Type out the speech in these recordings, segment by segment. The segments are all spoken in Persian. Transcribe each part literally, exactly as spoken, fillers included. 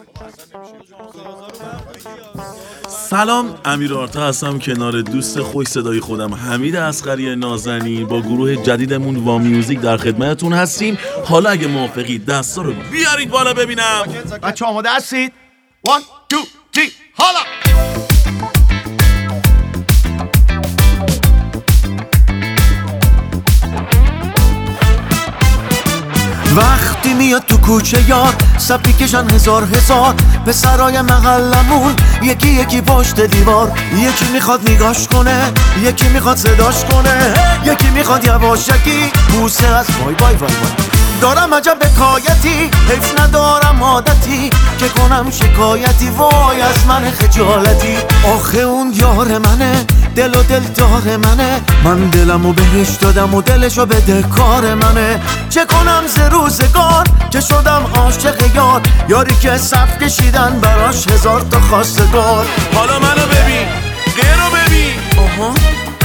سلام، امیر آرتا هستم کنار دوست خوش صدای خودم حمید اصغری نازنین با گروه جدیدمون وا میوزیک در خدمتتون هستیم. حالا اگه موافقید دستا رو بیارید بالا ببینم. بچه آماده هستید؟ وان، تو، تی، حالا! وقتی میاد تو کوچه یاد صفی کشن هزار هزار پسرای محلمون یکی یکی پشت دیوار، یکی میخواد نگاش کنه، یکی میخواد صداش کنه، یکی میخواد یواشکی بوسه از وای وای وای وای. دارم عجب حکایتی، حیف ندارم عادتی که کنم شکایتی، وای از من خجالتی. آخه اون یار منه، دل و دل دار منه، من دلمو بهش دادم و دلشو بده کار منه. چه کنم ز روزگار که شدم عاشق یار، یاری که صف کشیدن براش هزار تا خواستگار. حالا منو ببین، غیرو ببین. آها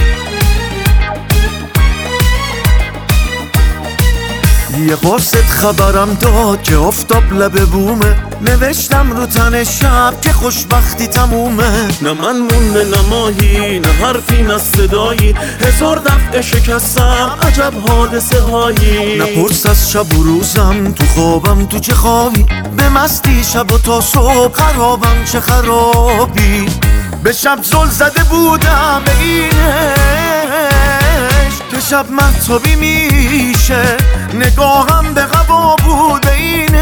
یه قرصت خبرم داد که افتاب لب بومه، نوشتم رو تن شب که خوشبختی تمومه. نه من مونده نه ماهی، نه حرفی نه صدایی، هزار دفعه شکستم عجب حادثه هایی. نپرس از شب و روزم، تو خوابم تو چه خوابی، به مستی شب و تا صبح خرابم چه خرابی. به شب زل زده بودم به اینش که شب مهتابی میشه، نگاهم به قبا بوده اینش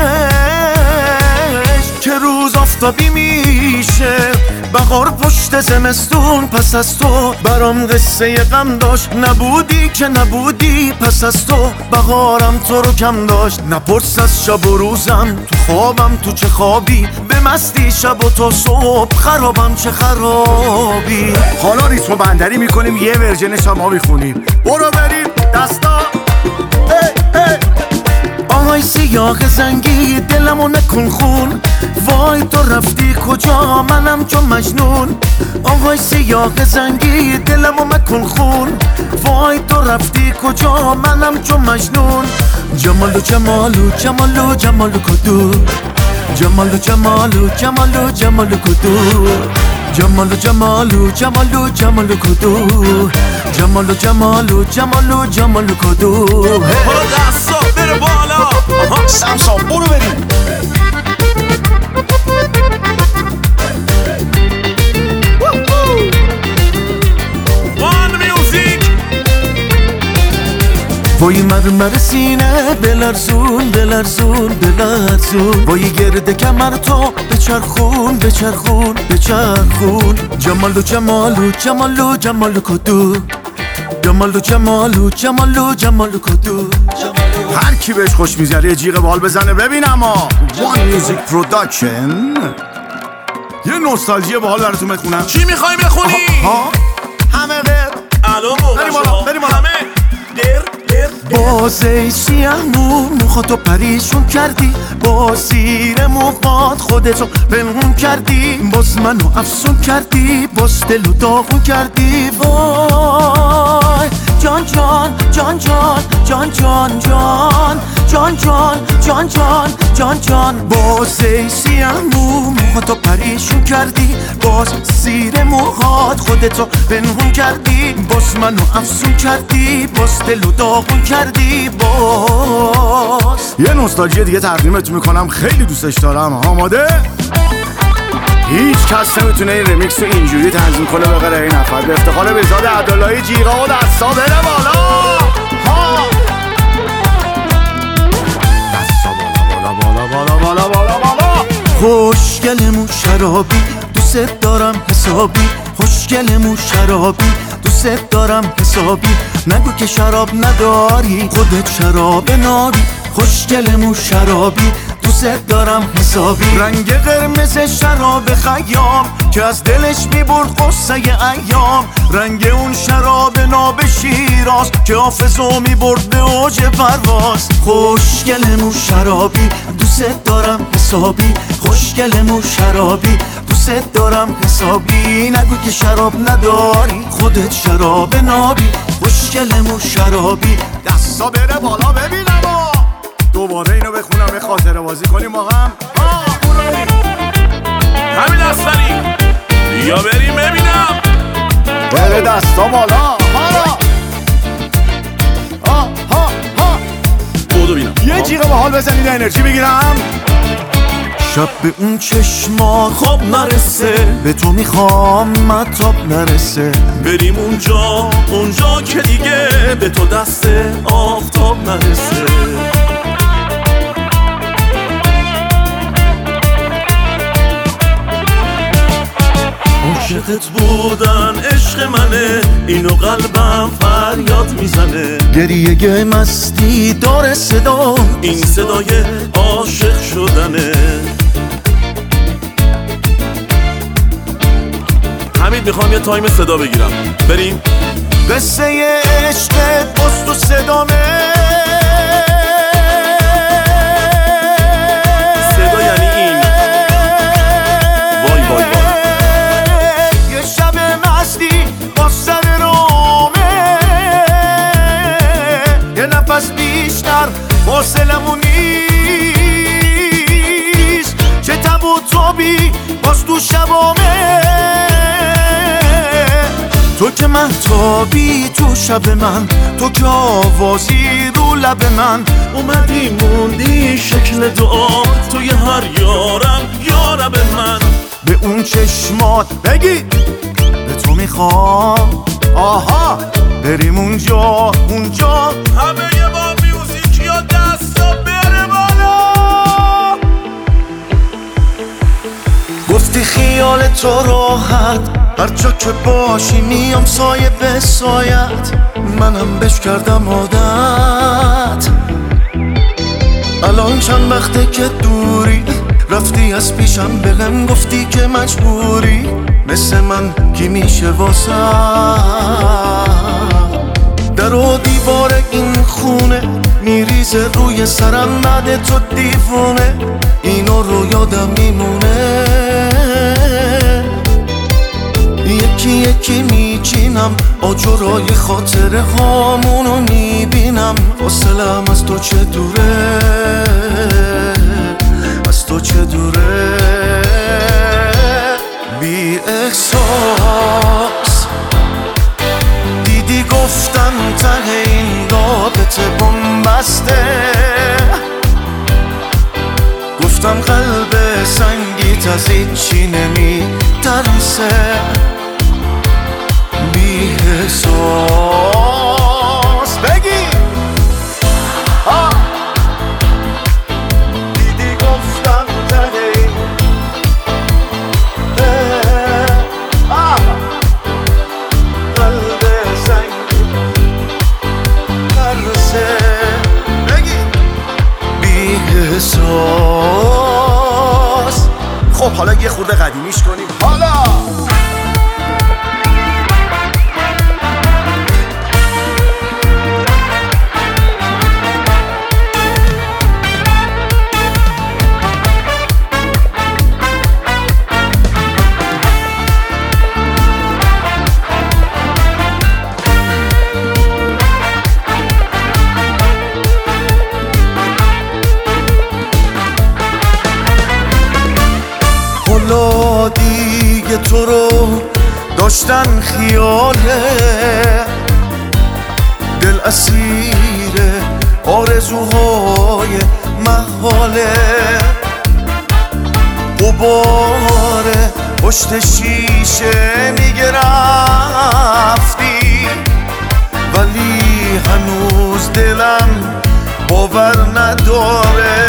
که روز آفتابی میشه. بهار پشت زمستون پس از تو برام قصه غم داشت، نبودی که نبودی پس از تو بهارم تو رو کم داشت. نپرس از شب و روزم، تو خوابم تو چه خوابی، به مستی شب و تا صبح خرابم چه خرابی. حالا ریتم بندری میکنیم، یه ورژنش هم ما میخونیم. برو بریم دستا. آهای سیاه زنگی دلمو نکن خون، وای تو رفتی کجا منم چون مجنون. آهای سیاه زنگی دلمو مکن خون، وای تو رفتی کجا منم چون مجنون. جمالو جمالو جمالو جمالو کدو، جمالو جمالو جمالو جمالو کدو، جمالو جمالو جمالو جمالو کدو، جمالو جمالو جمالو جمالو کدو. حالا دستا بره بالا. سمسام برو بریم. وان میوزیک. وای مرمر سینه بلرزون بلرزون بلرزون، وای گرد کمر تو بچرخون بچرخون بچرخون. جمالو جمالو جمالو جمالو کدو، جمالو جمالو جمالو جمالو کدو. هر کی بهش خوش میذاره یه جیغ بال بزنه ببینم. ها وان میوزیک پروداکشن. یه نوستالژی باحال براتون بخونم. چی میخوای بخونی؟ ها همه غیر. الو بریم بالا بریم بالا. همه غیر غیر. بازه سیاه مو موهاتو پریشون کردی، با زیر موهات خودتو پنهون کردی، باز منو افسون کردی، باز دلو داغون کردی. وای جان جان جان جان جان جان جان جان جان جان جان جان جان. بازه سیاه مو موهاتو پریشون کردی، باز زیر موهات خودتو پنهون کردی، باز منو افسون کردی، باز دلو داغون کردی. باز یه نوستالژی دیگه تقدیمتون میکنم، خیلی دوستش دارم. آماده؟ هیچ کس نمیتونه این رمیکس رو اینجوری تنظیم کنه به غیر این نفر. به افتخار بهزاد عبداللهی جیغا و دستا بره بالا. ها دستا بالا بالا بالا بالا بالا بالا. خوشگلمون شرابی دوست دارم حسابی، خوشگلمون شرابی دوست دارم حسابی. نگو که شراب نداری، خودت شراب ناری. خوشگلمون شرابی دوست دارم حسابی. رنگ قرمز شراب خیام که از دلش میبرد قصه ایام، رنگ اون شراب ناب شیراز که حافظو میبرد به اوج پرواز. خوشگلمون شرابی دوست دارم حسابی، خوشگلمون شرابی دوست دارم حسابی. نگو که شراب نداری، خودت شراب نابی. خوشگلمون شرابی دستا بره بالا ببینم. دوباره اینو بخونم، به خاطره بازی کنیم با هم. همین اصلی یا بریم ببینم بره دستا بالا ها ها ها ها بودو بینم یه جیغه به حال بزنید انرژی بگیرم. شب به اون چشما خواب نرسه، به تو میخوام مطاب نرسه، بریم اونجا اونجا که دیگه به تو دست آفتاب نرسه. عاشقت بودن عشق منه، اینو قلبم فریاد میزنه. گریه مستی داره صدا، این صدای عاشق شدنه. حمید میخوام یه تایم صدا بگیرم بریم. قصه عشق باز تو صدامه، صدا یعنی این. وای وای وای یه شب مستی با سر رامه، یه نفس بیشتر فاصلمون نیست، چه تب و تابی باز تو شبامه. تو که مهتابی تو شب من، تو که آوازی رو لب من، اومدی موندی شکل دعا توی هر یارم یارب من. به اون چشمات بگی به تو میخوام، آها بریم اونجا اونجا همه یه با میوزیک یا دستا بره بالا. گفتی خیال تو راحت، هر جا که باشی میام سایه به سایت، منم بش کردم عادت. الان چند وقته که دوری، رفتی از پیشم بهم گفتی که مجبوری، مثل من کی میشه واسه در و دیوار این خونه میریزه روی سرم بعد تو دیوونه، اینو رو یادم میمونه. یکی یکی میچینم آجرای خاطره هامونو میبینم، فاصلم از تو چه دوره، از تو چه دوره. بی احساس دیدی گفتم ته این رابطه بنبسته، گفتم قلب سنگیت از هیچی نمیترسه. بی احساس بگی ها، دیدی گفتم ته این قلب سنگی ترسه. بگی بی احساس. خب حالا یه خورده قدیمیش کنیم حالا. حالا دیگه تو رو داشتن خیاله، دل اسیر آرزوهای محاله. غبار پشت شیشه میگه رفتی، ولی هنوز دلم باور نداره.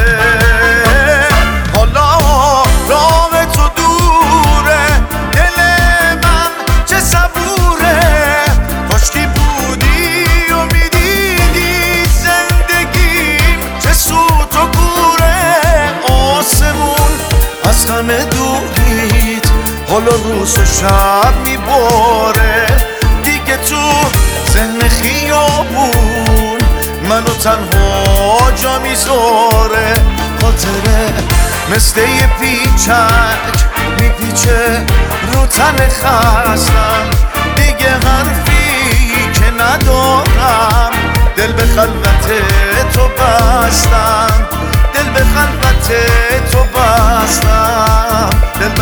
راه تو دوره، دل من چه صبوره، کاشکی بودی و میدیدی زندگیم چه سوت و گوره. آسمون از همه دورید، حالا روز و شب میباره، دیگه تو ذهن خیابون منو تنها جا میذاره. خاطره مثل یه پیچک میپیچه رو تن خستم، دیگه حرفی که ندارم، دل به خلوت تو بستم، دل به خلوت تو بستم، دل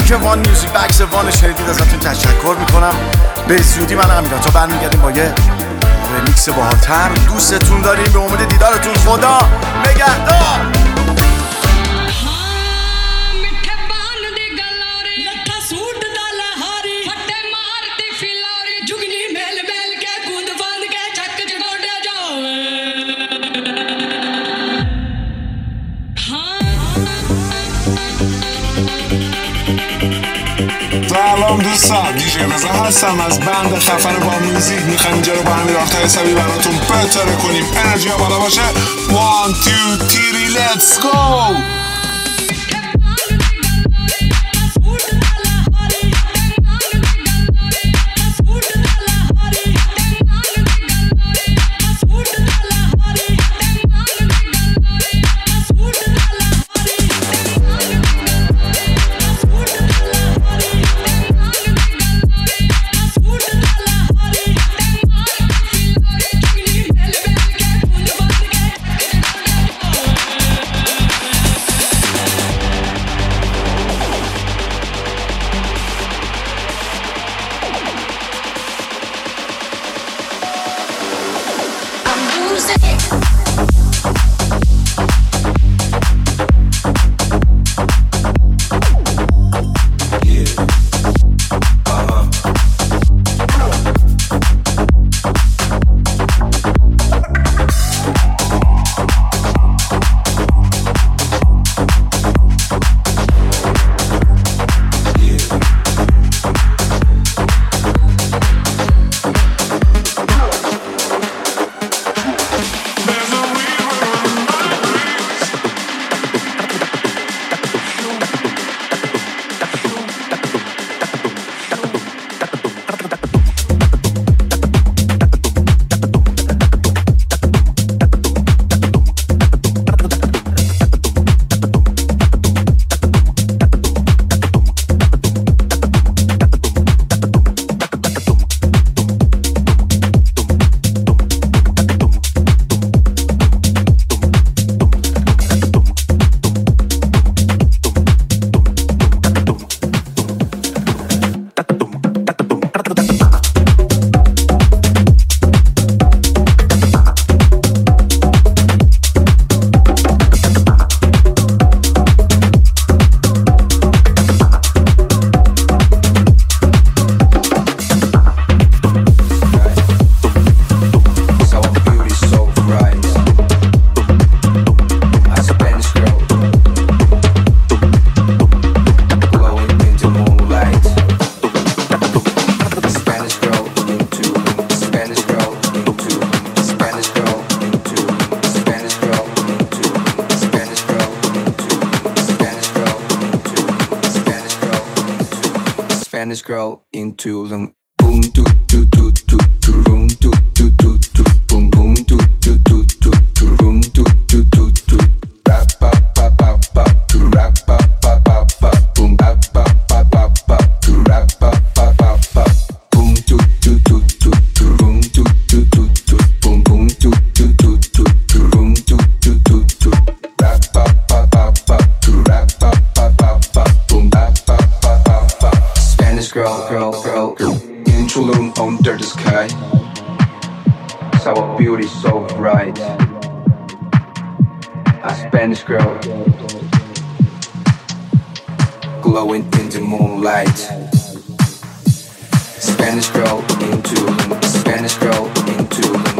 که وان میوزیک به عکس وان شنیدید ازتون تشکر میکنم. به زودی من امیران تا برمیگردیم با یه رمیکس باحال‌تر. دوستتون داریم، به امید دیدارتون. خدا نگهدار. سلام دوستان، دیجی رضا هستم از بند خفن با موزیک. میخوایم اینجا رو با همین راحتای حسابی براتون بتره کنیم. انرژی ها بالا باشه. وان تو تیری لیتس گو. Spanish girl into them. Boom, do, do, do, do, do, boom, do, do, do, do, boom, boom, do, do, do, do, do, boom, do, do, do, do. Rap, ba, ba, ba, ba, do, rap, ba, ba, ba, ba, boom, ba, ba, ba, ba, ba, do, rap, ba, ba, ba, ba, boom, do, do, do, do, do, boom, do, do, do, do, boom, boom, do, do, do, do, do, boom, do, do, do, do. Rap, ba, ba, ba, ba, do, rap, ba, ba, ba, ba, boom, ba, ba, ba, ba, ba. Spanish girl, girl, girl, girl, in Tulum under the sky. Our beauty so bright. A Spanish girl, glowing in the moonlight. Spanish girl in Tulum, Spanish girl in Tulum.